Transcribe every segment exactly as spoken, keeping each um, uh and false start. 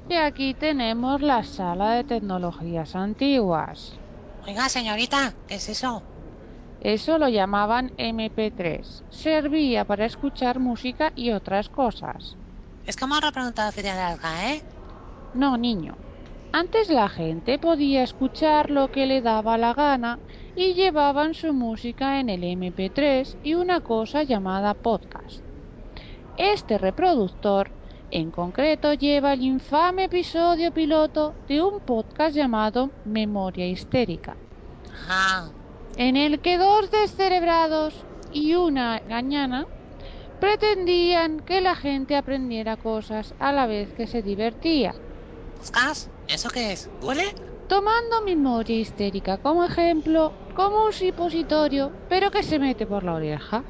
Y aquí tenemos la sala de tecnologías antiguas. Oiga, señorita, ¿qué es eso? Eso lo llamaban eme pe tres. Servía para escuchar música y otras cosas. Es como repreguntado oficial de Alga, ¿eh? No, niño. Antes la gente podía escuchar lo que le daba la gana y llevaban su música en el eme pe tres y una cosa llamada podcast. Este reproductor, en concreto, lleva el infame episodio piloto de un podcast llamado Memoria Histérica, Ah, en el que dos descerebrados y una gañana pretendían que la gente aprendiera cosas a la vez que se divertía. ¿Buscas? ¿Eso qué es? ¿Duele? Tomando Memoria Histérica como ejemplo, como un supositorio, pero que se mete por la oreja.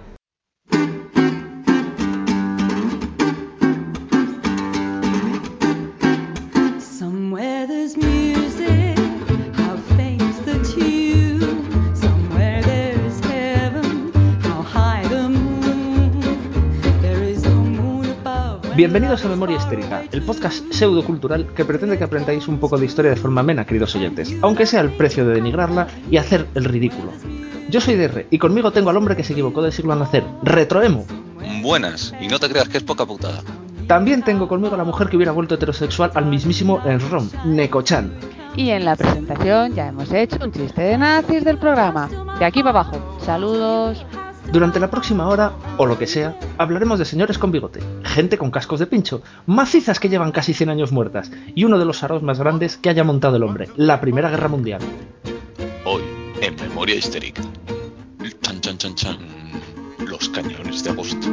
Somewhere there's music, how faint's the tune. Somewhere there's heaven, how high the moon. There is no moon above. Bienvenidos a Memoria Histérica, el podcast pseudocultural que pretende que aprendáis un poco de historia de forma amena, queridos oyentes, aunque sea al precio de denigrarla y hacer el ridículo. Yo soy D R y conmigo tengo al hombre que se equivocó de siglo al nacer, Retroemo. Buenas, y no te creas que es poca putada. También tengo conmigo a la mujer que hubiera vuelto heterosexual al mismísimo Enron, Neko-chan. Y en la presentación ya hemos hecho un chiste de nazis del programa. De aquí para abajo. Saludos. Durante la próxima hora, o lo que sea, hablaremos de señores con bigote, gente con cascos de pincho, macizas que llevan casi cien años muertas, y uno de los aros más grandes que haya montado el hombre, la Primera Guerra Mundial. Hoy, en Memoria Histérica. Chan, chan, chan, chan. Los cañones de agosto.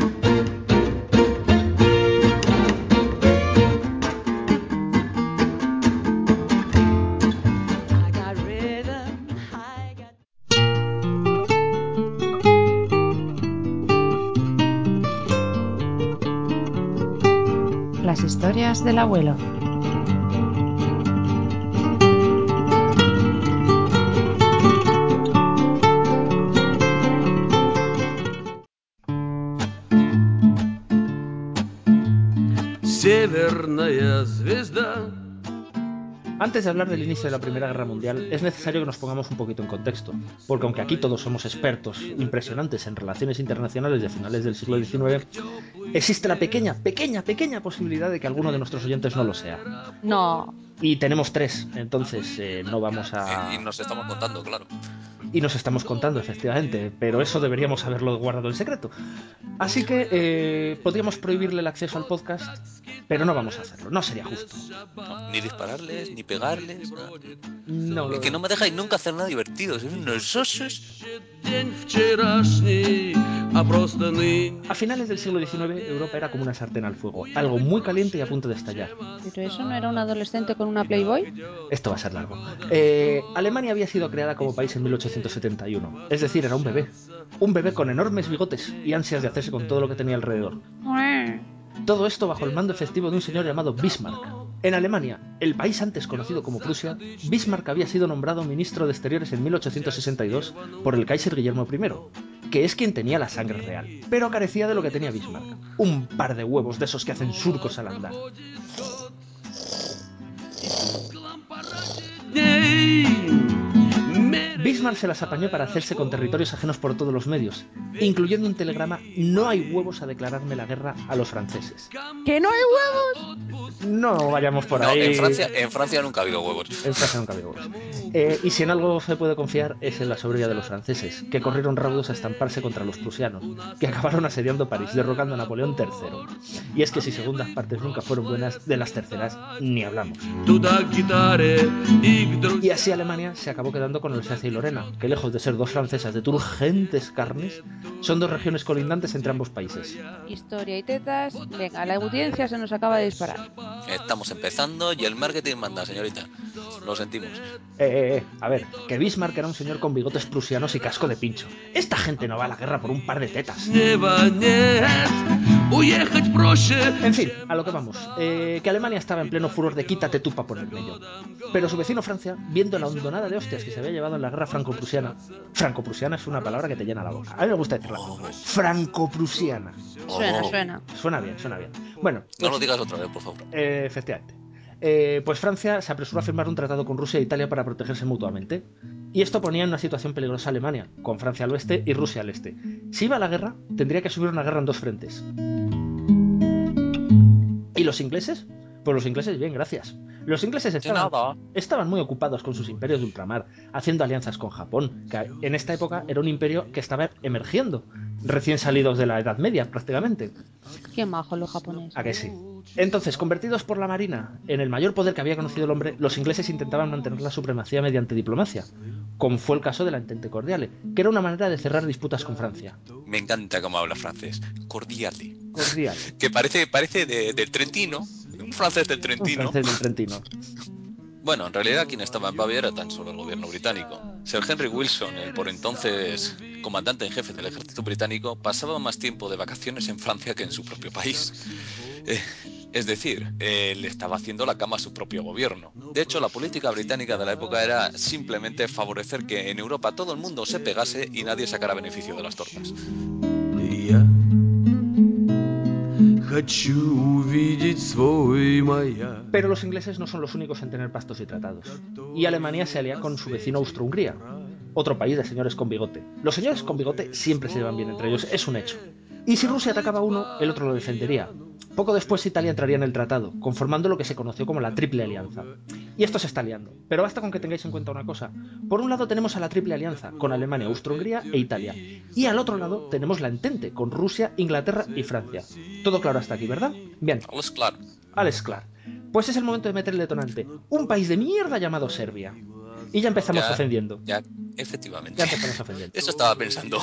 I got rhythm, I got... Las historias del abuelo. Северная звезда. Antes de hablar del inicio de la Primera Guerra Mundial, es necesario que nos pongamos un poquito en contexto, porque aunque aquí todos somos expertos impresionantes en relaciones internacionales de finales del siglo diecinueve, existe la pequeña, pequeña, pequeña posibilidad de que alguno de nuestros oyentes no lo sea. No. Y tenemos tres, entonces eh, no vamos a... Y nos estamos contando, claro. Y nos estamos contando, efectivamente, pero eso deberíamos haberlo guardado en secreto. Así que eh, podríamos prohibirle el acceso al podcast, pero no vamos a hacerlo, no sería justo. No, ni dispararles, ni pegarles. Nada. No, Es lo... que no me dejáis nunca hacer nada divertido. Sois unos sosos. День вчерашний, а просто ныне. A finales del siglo diecinueve, Europa era como una sartén al fuego, algo muy caliente y a punto de estallar. ¿Pero eso no era un adolescente con una Playboy? Esto va a ser largo. Eh, Alemania había sido creada como país en mil ochocientos setenta y uno, es decir, era un bebé. Un bebé con enormes bigotes y ansias de hacerse con todo lo que tenía alrededor. Todo esto bajo el mando efectivo de un señor llamado Bismarck. En Alemania, el país antes conocido como Prusia, Bismarck había sido nombrado ministro de Exteriores en mil ochocientos sesenta y dos por el Kaiser Guillermo primero, que es quien tenía la sangre real, pero carecía de lo que tenía Bismarck: un par de huevos de esos que hacen surcos al andar. Bismarck se las apañó para hacerse con territorios ajenos por todos los medios, incluyendo un telegrama: no hay huevos a declararme la guerra a los franceses. ¡Que no hay huevos! No vayamos por No, ahí. en Francia, en Francia nunca ha habido huevos. En Francia nunca ha habido huevos. Eh, y si en algo se puede confiar es en la soberbia de los franceses, que corrieron raudos a estamparse contra los prusianos, que acabaron asediando París, derrocando a Napoleón tercero. Y es que si segundas partes nunca fueron buenas, de las terceras ni hablamos. Туда к гитаре и к друзьям. Y así Alemania se acabó quedando con Alsacia y Lorena, que lejos de ser dos francesas de turgentes carnes, son dos regiones colindantes entre ambos países. Historia y tetas. Venga, la audiencia se nos acaba de disparar. Estamos empezando y el marketing manda, señorita. Lo sentimos. Eh, eh, eh, a ver, que Bismarck era un señor con bigotes prusianos y casco de pincho. Esta gente no va a la guerra por un par de tetas. Неба нет, уехать проще. En fin, a lo que vamos. Eh, que Alemania estaba en pleno furor de quítate tú pa' ponerme yo. Pero su vecino Francia, viendo la hondonada de hostias que se había llevado en la guerra franco-prusiana... Franco-prusiana es una palabra que te llena la boca. A mí me gusta decirla. Franco-prusiana. Suena, suena. Suena bien, suena bien. Bueno, No pues, lo digas otra vez, por favor. eh, efectivamente. Eh, pues Francia se apresuró a firmar un tratado con Rusia e Italia para protegerse mutuamente. Y esto ponía en una situación peligrosa a Alemania, con Francia al oeste y Rusia al este. Si iba a la guerra, tendría que subir una guerra en dos frentes. ¿Y los ingleses? Pues los ingleses, bien, gracias. Los ingleses estaban, estaban muy ocupados con sus imperios de ultramar, haciendo alianzas con Japón, que en esta época era un imperio que estaba emergiendo, recién salidos de la Edad Media, prácticamente. Qué majos los japoneses. ¿A que sí? Entonces, convertidos por la marina en el mayor poder que había conocido el hombre, los ingleses intentaban mantener la supremacía mediante diplomacia, como fue el caso de la Entente Cordiale, que era una manera de cerrar disputas con Francia. Me encanta cómo habla francés. Cordiale. Cordiale. Que parece, parece de, del Trentino. Un francés del Trentino. Un francés del Trentino. Bueno, en realidad quien estaba en Pavia era tan solo el gobierno británico. Sir Henry Wilson, el por entonces comandante en jefe del ejército británico, pasaba más tiempo de vacaciones en Francia que en su propio país. Eh, es decir, él estaba haciendo la cama a su propio gobierno. De hecho, la política británica de la época era simplemente favorecer que en Europa todo el mundo se pegase y nadie sacara beneficio de las tortas. Pero los ingleses no son los únicos en tener pactos y tratados. Y Alemania se alía con su vecino Austro-Hungría, otro país de señores con bigote. Los señores con bigote siempre se llevan bien entre ellos, es un hecho. Y si Rusia atacaba a uno, el otro lo defendería. Poco después Italia entraría en el tratado, conformando lo que se conoció como la Triple Alianza. Y esto se está liando, pero basta con que tengáis en cuenta una cosa. Por un lado tenemos a la Triple Alianza, con Alemania, Austro-Hungría e Italia. Y al otro lado tenemos la Entente, con Rusia, Inglaterra y Francia. Todo claro hasta aquí, ¿verdad? Bien. Alles klar. Alles klar. Pues es el momento de meter el detonante. Un país de mierda llamado Serbia. Y ya empezamos Ya, ofendiendo. Ya, efectivamente. Ya empezamos ofendiendo. Eso estaba pensando.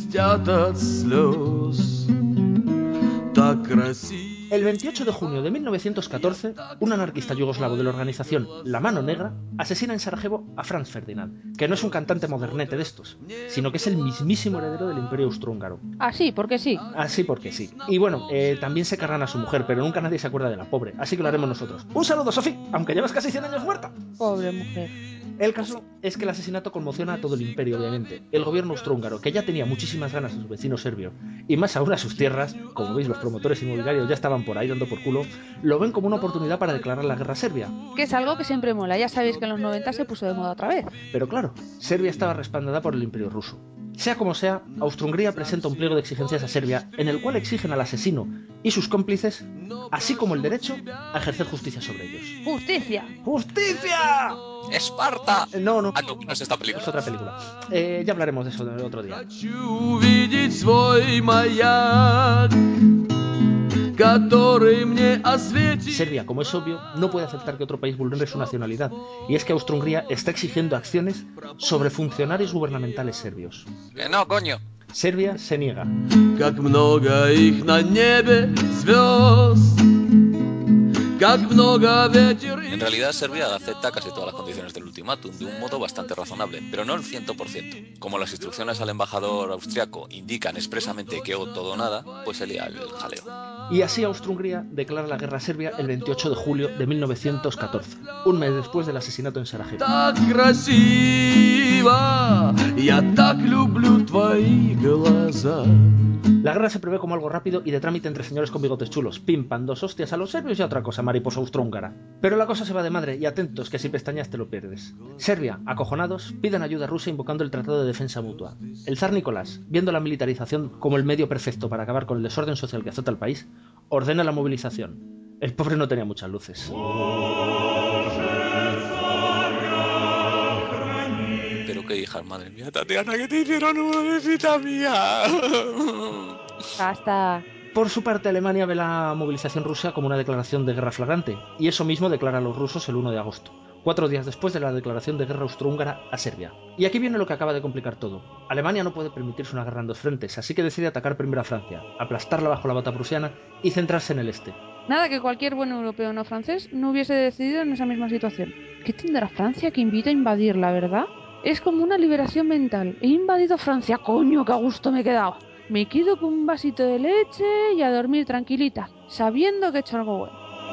El veintiocho de junio de mil novecientos catorce, un anarquista yugoslavo de la organización La Mano Negra asesina en Sarajevo a Franz Ferdinand, que no es un cantante modernete de estos, sino que es el mismísimo heredero del Imperio Austrohúngaro. Ah, sí, porque sí. Así porque sí. Y bueno, eh, también se cargan a su mujer, pero nunca nadie se acuerda de la pobre, así que lo haremos nosotros. Un saludo, Sofi, aunque llevas casi cien años muerta. Pobre mujer. El caso es que el asesinato conmociona a todo el imperio, obviamente. El gobierno austrohúngaro, que ya tenía muchísimas ganas a su vecino serbio, y más aún a sus tierras, como veis los promotores inmobiliarios ya estaban por ahí dando por culo, lo ven como una oportunidad para declarar la guerra a Serbia. Que es algo que siempre mola, ya sabéis que en los noventa se puso de moda otra vez. Pero claro, Serbia estaba respaldada por el imperio ruso. Sea como sea, Austro-Hungría presenta un pliego de exigencias a Serbia en el cual exigen al asesino y sus cómplices, así como el derecho a ejercer justicia sobre ellos. ¡Justicia! ¡Justicia! ¡Esparta! No, no. Ah, no, no es esta película. Es otra película. Eh, ya hablaremos de eso otro día. Serbia, como es obvio, no puede aceptar que otro país vulnere su nacionalidad, y es que Austro-Hungría está exigiendo acciones sobre funcionarios gubernamentales serbios. Que no, coño. Serbia se niega. En realidad Serbia acepta casi todas las condiciones del ultimátum de un modo bastante razonable, pero no el cien por ciento. Como las instrucciones al embajador austriaco indican expresamente que o todo o nada, pues se lía el jaleo. Y así Austro-Hungría declara la guerra a Serbia el veintiocho de julio de mil novecientos catorce, un mes después del asesinato en Sarajevo. La guerra se prevé como algo rápido y de trámite entre señores con bigotes chulos. Pim, pam, dos hostias a los serbios y a otra cosa, mariposa austrohúngara. Pero la cosa se va de madre y atentos que si pestañas te lo pierdes. Serbia, acojonados, piden ayuda a Rusia invocando el Tratado de Defensa Mutua. El zar Nicolás, viendo la militarización como el medio perfecto para acabar con el desorden social que azota el país, ordena la movilización. El pobre no tenía muchas luces. Pero qué hijas, madre mía, Tatiana, que te hicieron una visita mía. Basta. Por su parte, Alemania ve la movilización rusa como una declaración de guerra flagrante, y eso mismo declara a los rusos el uno de agosto, cuatro días después de la declaración de guerra austrohúngara a Serbia. Y aquí viene lo que acaba de complicar todo. Alemania no puede permitirse una guerra en dos frentes, así que decide atacar primero a Francia, aplastarla bajo la bota prusiana y centrarse en el este. Nada que cualquier buen europeo no francés no hubiese decidido en esa misma situación. ¿Qué tendrá Francia que invita a invadir, la verdad? Es como una liberación mental. He invadido Francia, coño, qué a gusto me he quedado. Me quedo con un vasito de leche y a dormir tranquilita, sabiendo que he hecho algo bueno.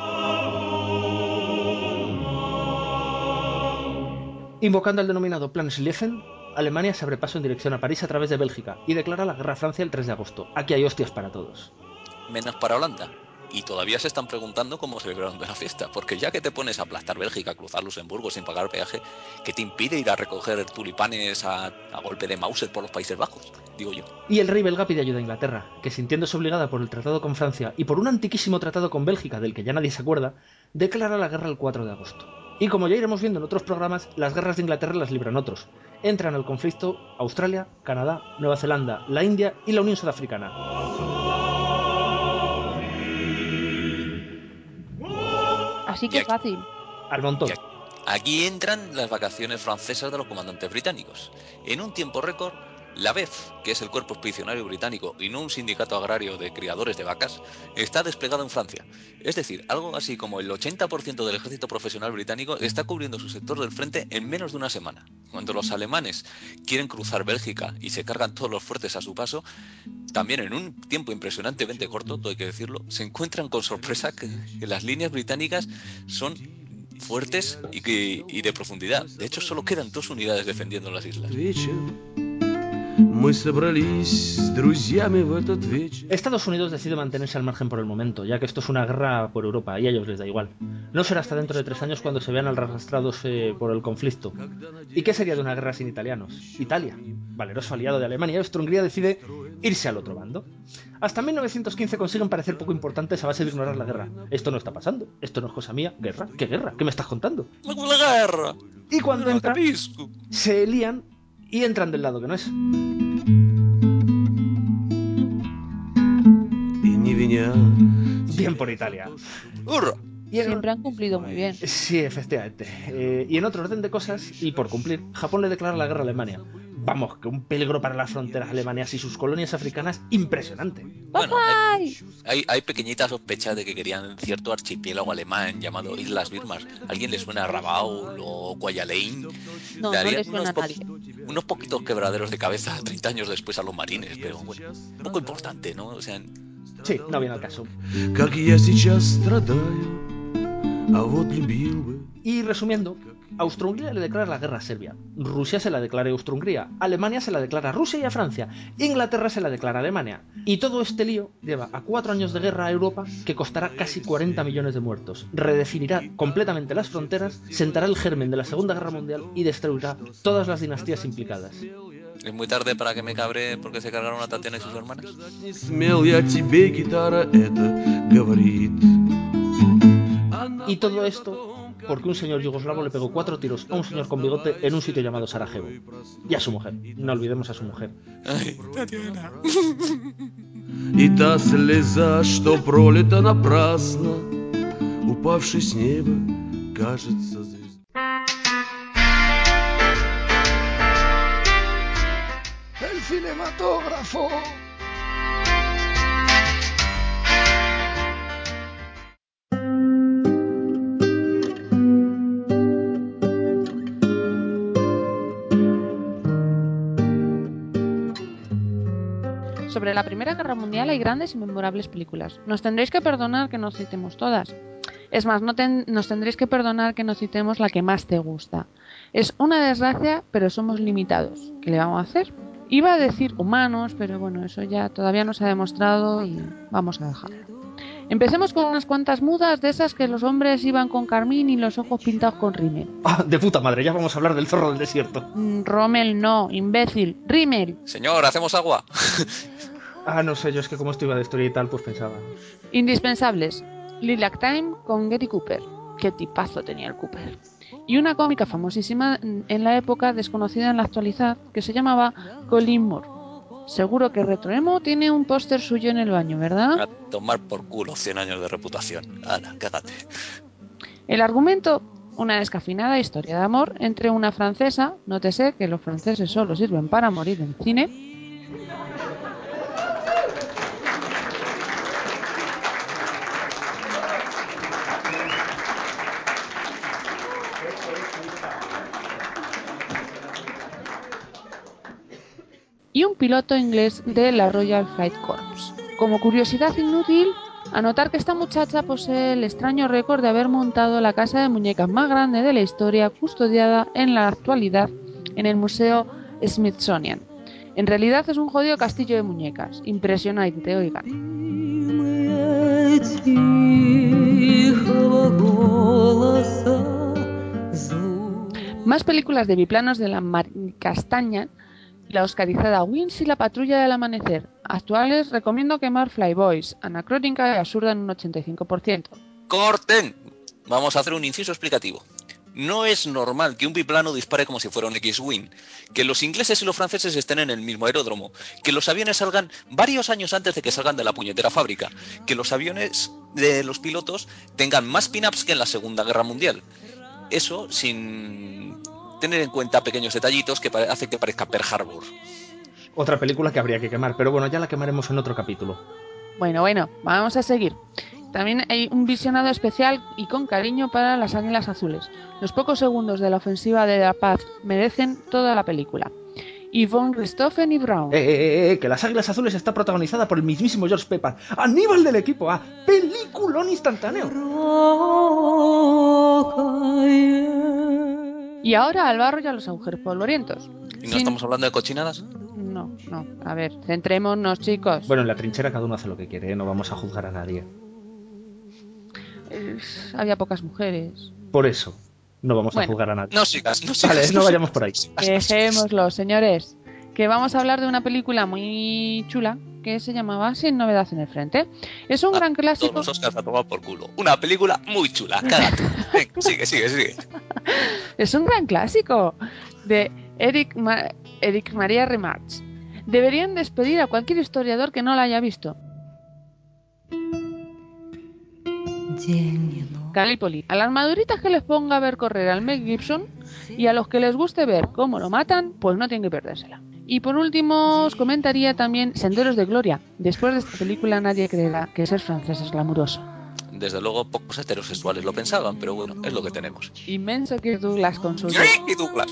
Invocando el denominado Plan Schlieffen, Alemania se abre paso en dirección a París a través de Bélgica y declara la guerra a Francia el tres de agosto. Aquí hay hostias para todos. Menos para Holanda. y todavía se están preguntando cómo celebraron la fiesta, porque ya que te pones a aplastar Bélgica, cruzar Luxemburgo sin pagar peaje, ¿qué te impide ir a recoger tulipanes a, a golpe de Mauser por los Países Bajos? Digo yo. Y el rey belga pide ayuda a Inglaterra, que sintiéndose obligada por el tratado con Francia y por un antiquísimo tratado con Bélgica del que ya nadie se acuerda, declara la guerra el cuatro de agosto. Y como ya iremos viendo en otros programas, las guerras de Inglaterra las libran otros. Entran al conflicto Australia, Canadá, Nueva Zelanda, la India y la Unión Sudafricana. Así que Y aquí- fácil. Al montón. Y aquí- Aquí entran las vacaciones francesas de los comandantes británicos. En un tiempo récord, la B E F, que es el Cuerpo Expedicionario Británico y no un sindicato agrario de criadores de vacas, está desplegado en Francia. Es decir, algo así como el ochenta por ciento del ejército profesional británico está cubriendo su sector del frente en menos de una semana. Cuando los alemanes quieren cruzar Bélgica y se cargan todos los fuertes a su paso, también en un tiempo impresionantemente corto, todo hay que decirlo, se encuentran con sorpresa que, que las líneas británicas son fuertes y, que, y de profundidad. De hecho, solo quedan dos unidades defendiendo las islas. Мы собрались с друзьями в этот вечер. Estados Unidos decide mantenerse al margen por el momento, ya que esto es una guerra por Europa y a ellos les da igual. No será hasta dentro de tres años cuando se vean arrastrados eh, por el conflicto. ¿Y qué sería de una guerra sin italianos? Italia, valeroso aliado de Alemania y Austria-Hungría, decide irse al otro bando. Hasta mil novecientos quince consiguen parecer poco importantes a base de ignorar la guerra. Esto no está pasando, esto no es cosa mía. ¿Guerra? ¿Qué guerra? ¿Qué me estás contando? ¡La guerra! Y cuando ¡No entra, capisco! se lían y entran del lado que no es. И не виня. Bien por Italia. ¡Hurra! Y en- Siempre han cumplido muy bien. Sí, efectivamente. Eh, y en otro orden de cosas, y por cumplir, Japón le declara la guerra a Alemania. Vamos, que un peligro para las fronteras alemanas y sus colonias africanas impresionante. Bueno, hay, ¡Papay! hay, hay pequeñitas sospechas de que querían cierto archipiélago alemán llamado Islas Birmas. ¿Alguien le suena a Rabaul o Kwajalein? No, no Darían le suena a unos, po- nadie. unos poquitos quebraderos de cabeza treinta años después a los marines, pero bueno, poco importante, ¿no? O sea, Sí, no viene al caso. Как я сейчас страдаю, а вот любил бы. Y resumiendo, Austria-Hungría le declara la guerra a Serbia, Rusia se la declara a Austria-Hungría, Alemania se la declara a Rusia y a Francia, Inglaterra se la declara a Alemania. Y todo este lío lleva a cuatro años de guerra a Europa que costará casi cuarenta millones de muertos, redefinirá completamente las fronteras, sentará el germen de la Segunda Guerra Mundial y destruirá todas las dinastías implicadas. es muy tarde para que me cabre porque se cargaron a Tatiana y sus hermanas. Не смел я тебе, гитара, это говорит. Y todo esto porque un señor yugoslavo le pegó cuatro tiros a un señor con bigote en un sitio llamado Sarajevo. Y a su mujer. No olvidemos a su mujer. Ay, Tatiana. И та слеза, что пролита напрасно, упавший с неба, кажется звездой. ¡El cinematógrafo! Sobre la Primera Guerra Mundial hay grandes y memorables películas. Nos tendréis que perdonar que no citemos todas. Es más, no ten- nos tendréis que perdonar que no citemos la que más te gusta. Es una desgracia, pero somos limitados. ¿Qué le vamos a hacer? Iba a decir humanos, pero bueno, eso ya todavía no se ha demostrado y vamos a dejarlo. Empecemos con unas cuantas mudas de esas que los hombres iban con carmín y los ojos pintados con rímel. Ah, de puta madre, ya vamos a hablar del zorro del desierto. Mm, Rommel no, imbécil, rímel. Señor, ¿hacemos agua? Ah, no sé, yo es que como esto iba de historia y tal, pues pensaba. Indispensables. Lilac Time con Gary Cooper. Qué tipazo tenía el Cooper. Y una cómica famosísima en la época, desconocida en la actualidad, que se llamaba Colin Moore. Seguro que Retroemo tiene un póster suyo en el baño, ¿verdad? A tomar por culo cien años de reputación. Ana, cágate. El argumento, una descafinada historia de amor entre una francesa, nótese que los franceses solo sirven para morir en cine, y un piloto inglés de la Royal Flight Corps. Como curiosidad inútil, anotar que esta muchacha posee el extraño récord de haber montado la casa de muñecas más grande de la historia, custodiada en la actualidad en el Museo Smithsonian. En realidad es un jodido castillo de muñecas. Impresionante, oigan. тихого голоса звук. Más películas de biplanos de la Maricastaña, la oscarizada Wings y la Patrulla del Amanecer. Actuales recomiendo quemar Flyboys, anacrónica y absurda en un ochenta y cinco por ciento. ¡Corten! Vamos a hacer un inciso explicativo. No es normal que un biplano dispare como si fuera un X-Wing, que los ingleses y los franceses estén en el mismo aeródromo, que los aviones salgan varios años antes de que salgan de la puñetera fábrica, que los aviones de los pilotos tengan más pin-ups que en la Segunda Guerra Mundial. Eso sin tener en cuenta pequeños detallitos que pare- hacen que parezca Pearl Harbor. Otra película que habría que quemar, pero bueno, ya la quemaremos en otro capítulo. Bueno, bueno, vamos a seguir. También hay un visionado especial y con cariño para las Águilas Azules. Los pocos segundos de la ofensiva de la paz merecen toda la película. Yvonne Richthofen y Brown. Eh, eh, eh, que Las Águilas Azules está protagonizada por el mismísimo George Pepper, Aníbal del equipo A, peliculón instantáneo. Y ahora al barro y a los agujeros polvorientos. ¿Y no Sin- estamos hablando de cochinadas? No, no, a ver, centrémonos, chicos. Bueno, en la trinchera cada uno hace lo que quiere, ¿eh? No vamos a juzgar a nadie. Eh, había pocas mujeres. Por eso, no vamos Bueno, a juzgar a nadie. No sigas, no sigas. Vale, no vayamos por ahí. Dejémoslo, señores. Que vamos a hablar de una película muy chula que se llamaba Sin novedad en el frente. Es un Ah, gran clásico. Todos los Oscars a tomar por culo. Una película muy chula, cágate. Venga, sigue, sigue, sigue. Es un gran clásico de Eric, Ma- Eric Maria Remarque. Deberían despedir a cualquier historiador que no la haya visto. Calípoli. A las maduritas que les ponga a ver correr al Mel Gibson y a los que les guste ver cómo lo matan, pues no tienen que perdérsela. Y por último os comentaría también Senderos de Gloria. Después de esta película nadie creerá que ser francés es glamuroso. Desde luego, pocos heterosexuales lo pensaban, pero bueno, es lo que tenemos. Inmenso que Douglas con su... Y Douglas.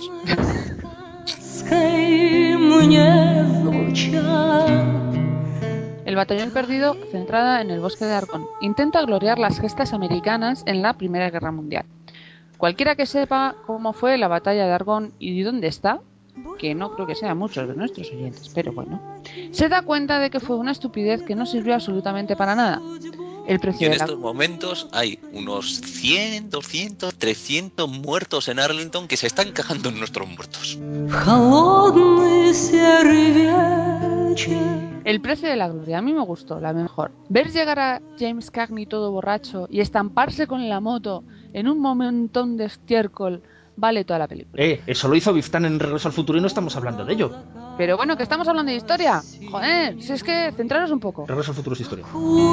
El batallón perdido, centrada en el bosque de Argonne, intenta gloriar las gestas americanas en la Primera Guerra Mundial. Cualquiera que sepa cómo fue la batalla de Argonne y de dónde está, que no creo que sean muchos de nuestros oyentes, pero bueno, se da cuenta de que fue una estupidez que no sirvió absolutamente para nada. El Y precio en de la... estos momentos hay unos cien, doscientos, trescientos muertos en Arlington que se están cagando en nuestros muertos. El precio de la gloria, a mí me gustó, la mejor. Ver llegar a James Cagney todo borracho y estamparse con la moto en un momentón de estiércol vale toda la película. Eh, eso lo hizo Biff Tannen en Regreso al Futuro y no estamos hablando de ello. Pero bueno, que estamos hablando de historia. Joder, si es que centraros un poco. Regreso al Futuro es historia.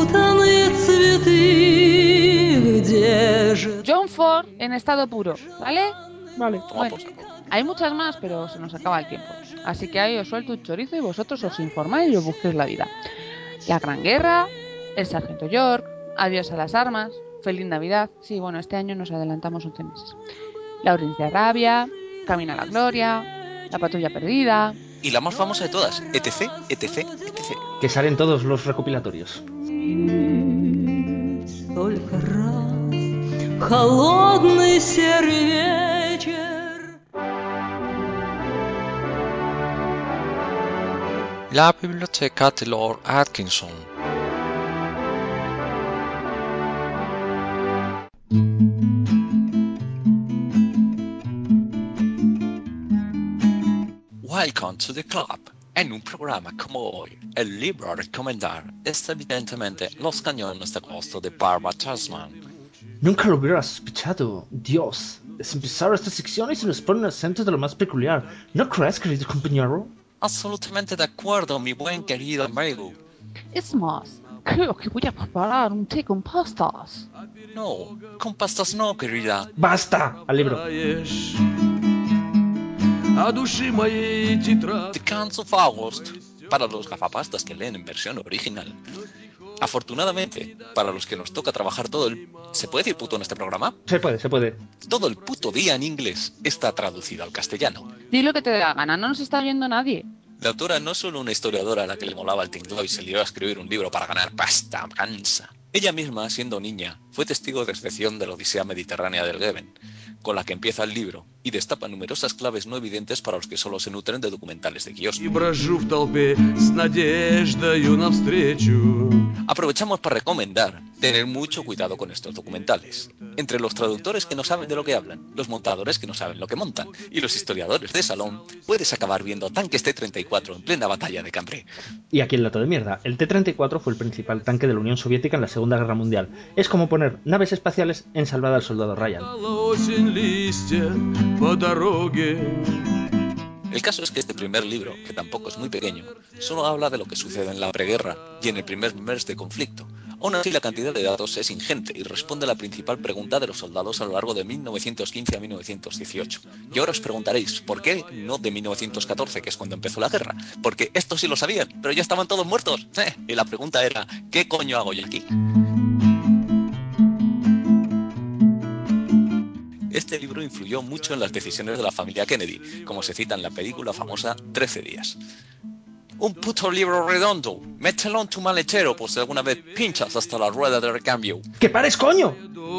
John Ford en estado puro, ¿vale? Vale. Toma Bueno, por saco. hay muchas más, pero se nos acaba el tiempo. Así que ahí os suelto un chorizo y vosotros os informáis y os busquéis la vida. La Gran Guerra, El Sargento York, Adiós a las armas, Feliz Navidad. Sí, bueno, este año nos adelantamos once meses. Lawrence de Arabia, Camino a la Gloria, La Patrulla Perdida. Y la más famosa de todas, etc, etc, etc. Que salen todos los recopilatorios. Только раз холодный серый вечер. La biblioteca de Lord Atkinson. Welcome to the club. En un programa como hoy, el libro a recomendar es evidentemente Los cañones de agosto de Barbara Tasman. Nunca lo hubiera sospechado. Dios, es empezar esta sección y se nos pone un acento de lo más peculiar. ¿No crees, querido compañero? Absolutamente de acuerdo, mi buen querido amigo. Es más, creo que voy a preparar un té con pastas. No, con pastas no, querida. ¡Basta! Al libro. А души моей тетрадь. The Cans of August, para los gafapastas que leen en versión original. Afortunadamente, para los que nos toca trabajar todo el... ¿Se puede decir puto en este programa? Se puede, se puede. Todo el puto día en inglés está traducido al castellano. Di lo que te dé la gana, no nos está viendo nadie. La autora no es solo una historiadora a la que le molaba el tinglado y se lió a escribir un libro para ganar pasta, cansa. Ella misma, siendo niña, fue testigo de excepción de la Odisea Mediterránea del Goeben, con la que empieza el libro y destapa numerosas claves no evidentes para los que solo se nutren de documentales de kiosco. И брожу в толпе с надеждою навстречу. Aprovechamos para recomendar Tener mucho cuidado con estos documentales. Entre los traductores que no saben de lo que hablan, los montadores que no saben lo que montan y los historiadores de salón, puedes acabar viendo tanques T treinta y cuatro en plena batalla de Cambrai. Y aquí el dato de mierda, el T treinta y cuatro fue el principal tanque de la Unión Soviética en la Segunda Guerra Mundial. Es como poner naves espaciales en Salvada al Soldado Ryan. El caso es que este primer libro, que tampoco es muy pequeño, solo habla de lo que sucede en la preguerra y en el primer mes de conflicto. Aún así, la cantidad de datos es ingente y responde a la principal pregunta de los soldados a lo largo de mil novecientos quince a mil novecientos dieciocho. Y ahora os preguntaréis, ¿por qué no de mil novecientos catorce, que es cuando empezó la guerra? Porque esto sí lo sabían, pero ya estaban todos muertos. ¿eh? Y la pregunta era, ¿qué coño hago yo aquí? Este libro influyó mucho en las decisiones de la familia Kennedy, como se cita en la película famosa trece días. Un puto libro redondo, mételo en tu maletero por si alguna vez pinchas hasta la rueda de recambio. ¡Que pares, coño!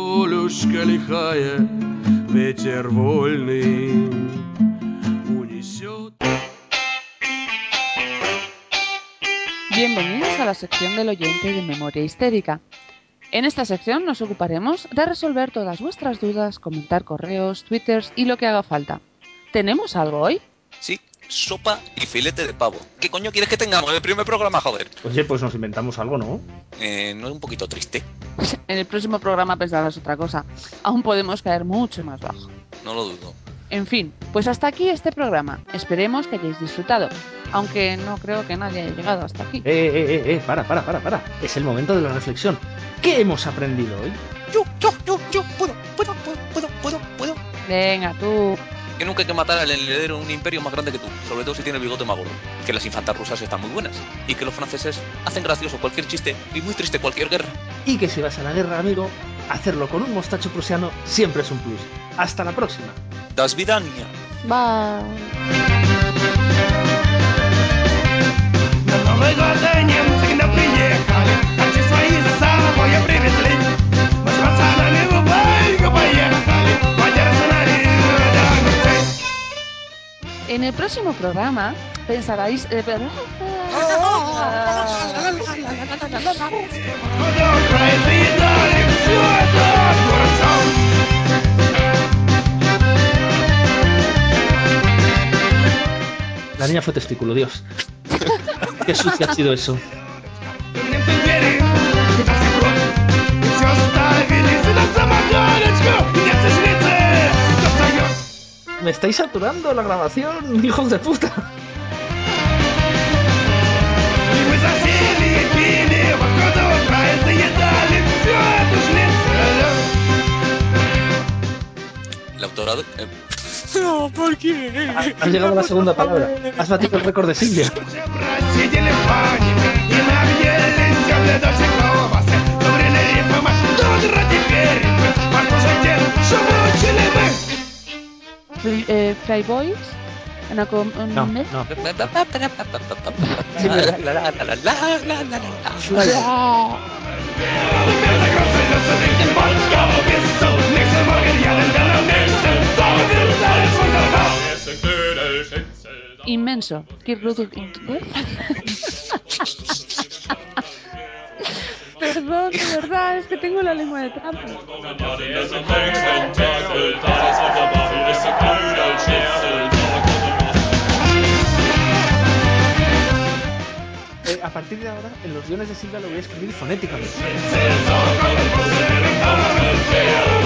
Bienvenidos a la sección del oyente de Memoria Histérica. En esta sección nos ocuparemos de resolver todas vuestras dudas, comentar correos, twitters y lo que haga falta. ¿Tenemos algo hoy? Sí, sopa y filete de pavo. ¿Qué coño quieres que tengamos en el primer programa, joder? Oye, pues nos inventamos algo, ¿no? Eh, ¿No es un poquito triste? En el próximo programa pensarás otra cosa. Aún podemos caer mucho más bajo. No lo dudo. En fin, pues hasta aquí este programa. Esperemos que hayáis disfrutado. Aunque no creo que nadie haya llegado hasta aquí. Eh, eh, eh, eh, para, para, para, para. Es el momento de la reflexión. ¿Qué hemos aprendido hoy? Yo, yo, yo, yo, puedo, puedo, puedo, puedo, puedo, puedo. Venga, tú. Que nunca hay que matar al heredero de un imperio más grande que tú, sobre todo si tiene el bigote más gordo. Que las infantas rusas están muy buenas. Y que los franceses hacen gracioso cualquier chiste y muy triste cualquier guerra. Y que si vas a la guerra, amigo, hacerlo con un mostacho prusiano siempre es un plus. Hasta la próxima. Das Vidania. Bye. На Новый год немцы не приехали, также свои за собой привезли. Мы с пацанами в байку поехали, подержали домицей. En el próximo programa pensaréis... Eh, pero- Куда украинцы едали, все это дурачок. La niña fue testículo, Dios. Qué sucio ha sido eso. Немцы двери, кидался крот, и все ставили сюда самогалечку, где сожрите, достает. Me estáis saturando la grabación, hijos de puta. И мы засели и пили, вот куда украинцы едали, все это шлицы. La autora... de- eh, No, ¿por qué? Has llegado a la segunda palabra. Has batido el récord de Silvia. Все просидели в панике и наелись темной дольше колбасы. Добрили рифмы, тут ради перепы, послушайте, что выучили мы. Fly- eh, Fly Boys? Una com- un- No, ¿eh? no. Inmenso. Kirk Russell- Perdón, de verdad, es que tengo la lengua de trapo. Eh, a partir de ahora, en los guiones de Silvia lo voy a escribir fonéticamente. Saison,